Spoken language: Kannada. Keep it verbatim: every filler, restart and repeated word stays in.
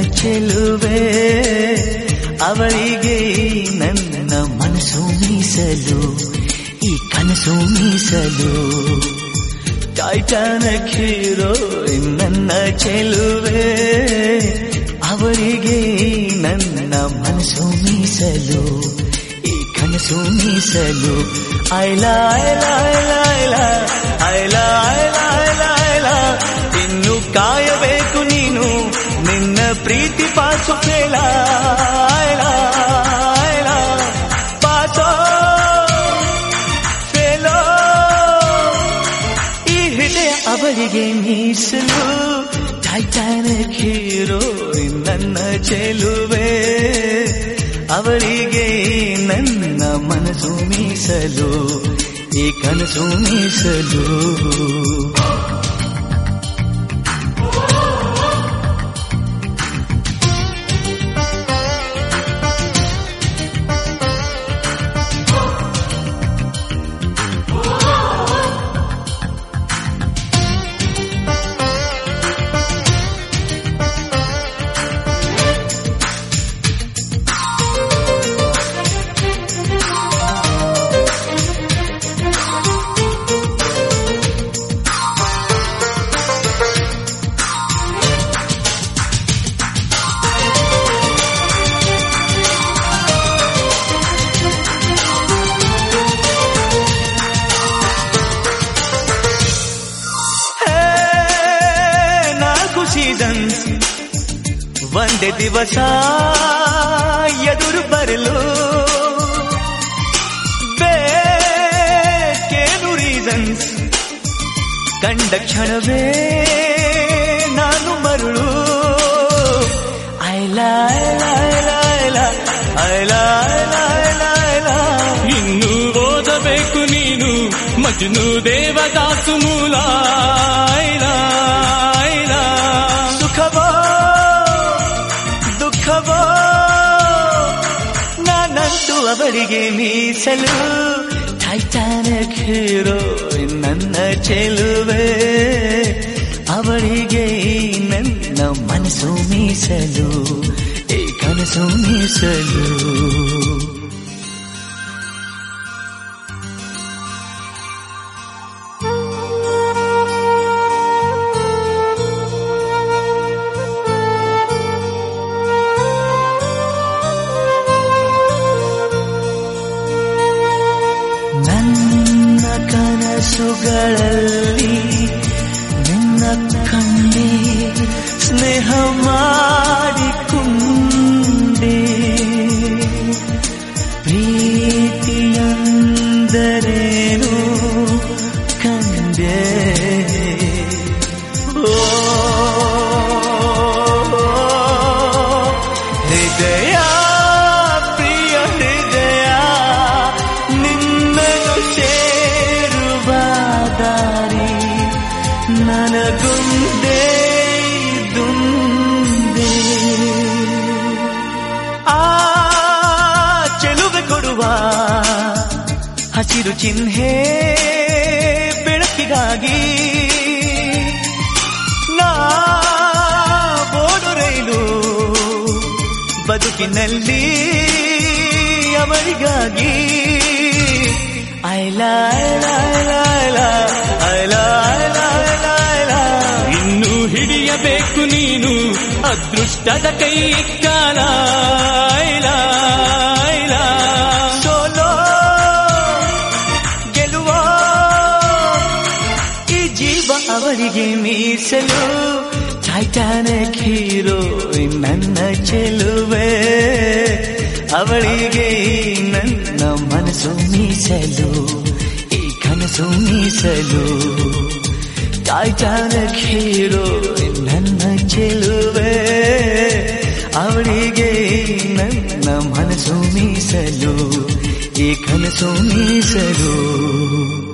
ಚೆಲುವೆ ಅವಳಿಗೆ ನನ್ನ ಮನಸ್ಸು ಮೀಸಲು ಈ ಕನಸು ಮೀಸಲು ಟೈಟಾನಿಕ್ ಹೀರೋ ನನ್ನ ಚೆಲುವೆ ಅವಳಿಗೆ ನನ್ನ ಮನಸ್ಸು ಮೀಸಲು ಈ ಕನಸು ಮೀಸಲು ಐಲಾ ಐಲಾ ಐಲಾ ಐಲಾ ಐಲಾ ಐಲಾ ಐಲಾ ಇನ್ನು ಕಾಯಬೇಕು ನೀನು ನಿನ್ನ ಪ್ರೀತಿ ಪಾಸು ಫೇಲ ಐಲಾ ಐಲಾ ಪಾಸೋ ಫೇಲೋ ಈ ಹೃದಯ ಅವಳಿಗೆ ಮೀಸಲು ಟೈಟಾನಿಕ್ ಹೀರೋ ನನ್ನ ಚೆಲುವೆ ಅವಳಿಗೆ ನನ್ನ ಮನಸ್ಸು ಮೀಸಲು ಈ ಕನಸು ಮೀಸಲು ಸೀಸನ್ಸ್ ಒಂದೇ ದಿವಸ ಎದುರು ಬರಲು ಬೇಕೇನು ರೀಸನ್ಸ್ ಕಂಡ ಕ್ಷಣವೇ ನಾನು ಮರುಳು ಐಲಾ ಐಲಾ ಐಲಾ ಐಲಾ ಐಲಾ ಐಲಾ ಐಲಾ ಐಲಾ ಇನ್ನು ಓದಬೇಕು ನೀನು ಮಜ್ನು ದೇವದಾಸು ಮೂಲ ಐಲಾ ಐಲಾ ಸುಖವೋ ದುಃಖವೋ ನಾನಂತೂ ಅವರಿಗೆ ಮೀಸಲು ಟೈಟಾನಿಕ್ ಹೀರೋ ನನ್ನ ಚೆಲುವೆ ಅವಳಿಗೆ ನನ್ನ ಮನಸ್ಸು ಮೀಸಲು ಈ ಕನಸು ಮೀಸಲು ನನ್ನ ಕನಸುಗಳಲ್ಲಿ ನಿನ್ನ ಕಂಡೆ ಸ್ನೇಹ ಮಾಡಿಕೊಂಡೆ ಪ್ರೀತಿಯಂದರೇನು ಕಂಡೆ ಓ ಹೃದಯ ಪ್ರಿಯ ಹೃದಯ ನಿನ್ನನ್ನು ಸೇರುವ ದಾರಿ ನನಗುಂದೇ ದುಂದೆ ಆ ಚೆಲುವೆ ಕೊಡುವ ಹಸಿರು ಚಿಹ್ನೆ ಬೆಳಕಿಗಾಗಿ ನಾ ಓಡು ರೈಲು ಬದುಕಿನಲ್ಲಿ ಅವರಿಗಾಗಿ ಐಲಾ ಐಲಾ ಐಲಾ ಐಲಾ ಐಲಾ ಐಲಾ ಐಲಾ ಇನ್ನು ಹಿಡಿಯಬೇಕು ನೀನು ಅದೃಷ್ಟದ ಕೈ ಕಾಲ ಐಲಾ ಐಲಾ ಸೋಲೋ ಗೆಲುವೋ ಈ ಜೀವ ಅವರಿಗೆ ಮೀಸಲು ಟೈಟಾನಿಕ್ ಹೀರೋ ನನ್ನ ಚೆಲುವೆ ಅವಳಿಗೆ ನನ್ನ ಮನಸ್ಸು ಮೀಸಲು ಈ ಕನಸು ಮೀಸಲು ಟೈಟಾನಿಕ್ ಹೀರೋ ನನ್ನ ಚೆಲುವೆ ಅವಳಿಗೆ ನನ್ನ ಮನಸ್ಸು ಮೀಸಲು ಈ ಕನಸು ಮೀಸಲು